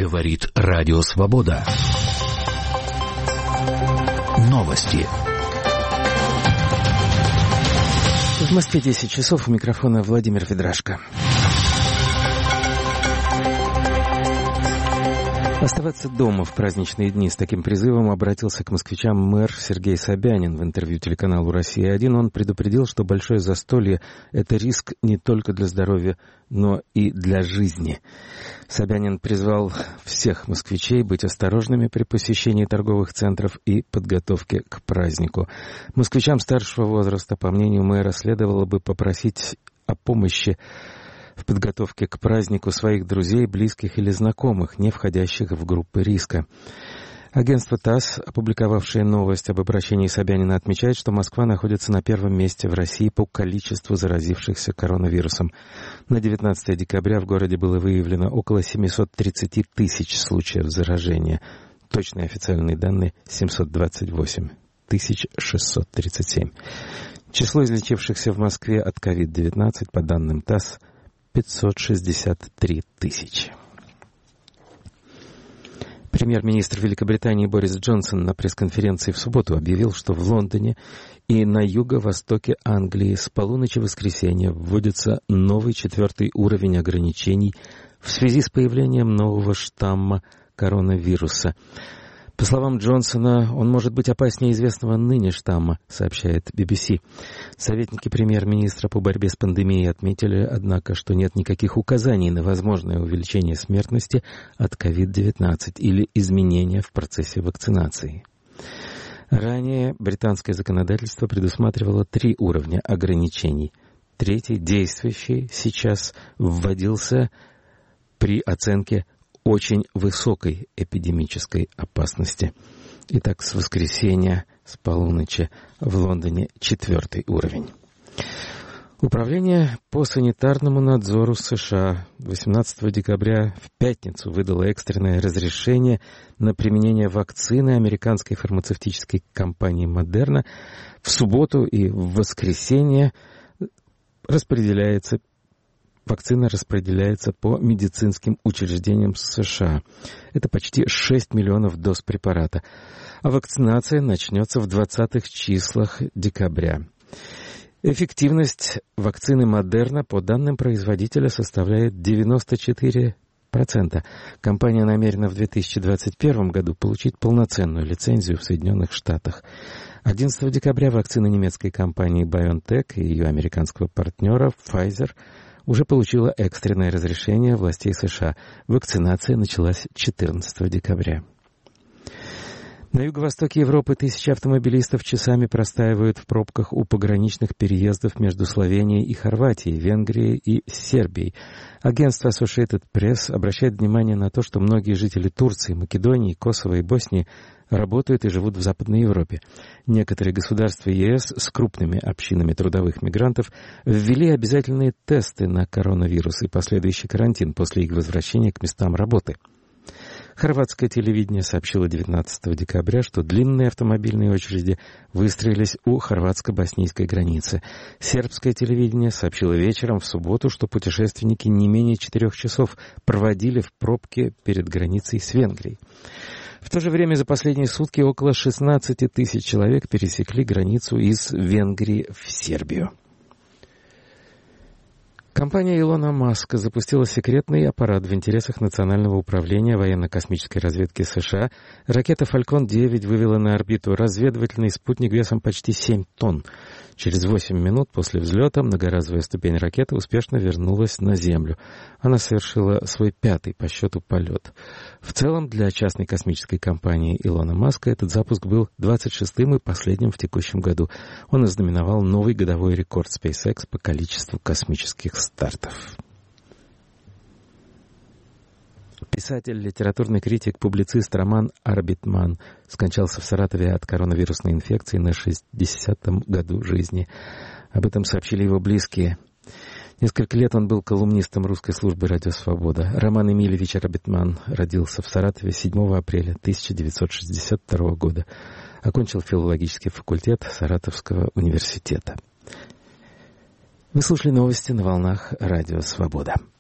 Говорит Радио Свобода. Новости. В Москве 10 часов. У микрофона Владимир Ведрашко. Оставаться дома в праздничные дни. С таким призывом обратился к москвичам мэр Сергей Собянин. В интервью телеканалу «Россия-1» он предупредил, что большое застолье – это риск не только для здоровья, но и для жизни. Собянин призвал всех москвичей быть осторожными при посещении торговых центров и подготовке к празднику. Москвичам старшего возраста, по мнению мэра, следовало бы попросить о помощи в подготовке к празднику своих друзей, близких или знакомых, не входящих в группы риска. Агентство ТАСС, опубликовавшее новость об обращении Собянина, отмечает, что Москва находится на первом месте в России по количеству заразившихся коронавирусом. На 19 декабря в городе было выявлено около 730 тысяч случаев заражения. Точные официальные данные — 728 637. Число излечившихся в Москве от COVID-19, по данным ТАСС, 563 тысячи. Премьер-министр Великобритании Борис Джонсон на пресс-конференции в субботу объявил, что в Лондоне и на юго-востоке Англии с полуночи воскресенья вводится новый 4-й уровень ограничений в связи с появлением нового штамма коронавируса. По словам Джонсона, он может быть опаснее известного ныне штамма, сообщает BBC. Советники премьер-министра по борьбе с пандемией отметили, однако, что нет никаких указаний на возможное увеличение смертности от COVID-19 или изменения в процессе вакцинации. Ранее британское законодательство предусматривало 3 уровня ограничений. 3-й, действующий, сейчас вводился при оценке очень высокой эпидемической опасности. Итак, с воскресенья, с полуночи в Лондоне 4-й уровень. Управление по санитарному надзору США 18 декабря в пятницу выдало экстренное разрешение на применение вакцины американской фармацевтической компании Moderna. В субботу и в воскресенье вакцина распределяется по медицинским учреждениям США. Это почти 6 миллионов доз препарата. А вакцинация начнется в 20-х числах декабря. Эффективность вакцины Moderna, по данным производителя, составляет 94%. Компания намерена в 2021 году получить полноценную лицензию в Соединенных Штатах. 11 декабря вакцина немецкой компании BioNTech и ее американского партнера Pfizer уже получила экстренное разрешение властей США. Вакцинация началась 14 декабря. На юго-востоке Европы тысячи автомобилистов часами простаивают в пробках у пограничных переездов между Словенией и Хорватией, Венгрией и Сербией. Агентство Associated Press обращает внимание на то, что многие жители Турции, Македонии, Косово и Боснии работают и живут в Западной Европе. Некоторые государства ЕС с крупными общинами трудовых мигрантов ввели обязательные тесты на коронавирус и последующий карантин после их возвращения к местам работы. Хорватское телевидение сообщило 19 декабря, что длинные автомобильные очереди выстроились у хорватско-боснийской границы. Сербское телевидение сообщило вечером в субботу, что путешественники не менее 4 часов проводили в пробке перед границей с Венгрией. В то же время за последние сутки около 16 тысяч человек пересекли границу из Венгрии в Сербию. Компания Илона Маска запустила секретный аппарат в интересах Национального управления военно-космической разведки США. Ракета «Фалькон 9» вывела на орбиту разведывательный спутник весом почти 7 тонн. Через 8 минут после взлета многоразовая ступень ракеты успешно вернулась на Землю. Она совершила свой 5-й по счету полет. В целом, для частной космической компании Илона Маска этот запуск был 26-м и последним в текущем году. Он ознаменовал новый годовой рекорд SpaceX по количеству космических стартов. Писатель, литературный критик, публицист Роман Арбитман скончался в Саратове от коронавирусной инфекции на 60-м году жизни. Об этом сообщили его близкие. Несколько лет он был колумнистом русской службы «Радио Свобода». Роман Эмильевич Арбитман родился в Саратове 7 апреля 1962 года. Окончил филологический факультет Саратовского университета. Вы слушали новости на волнах «Радио Свобода».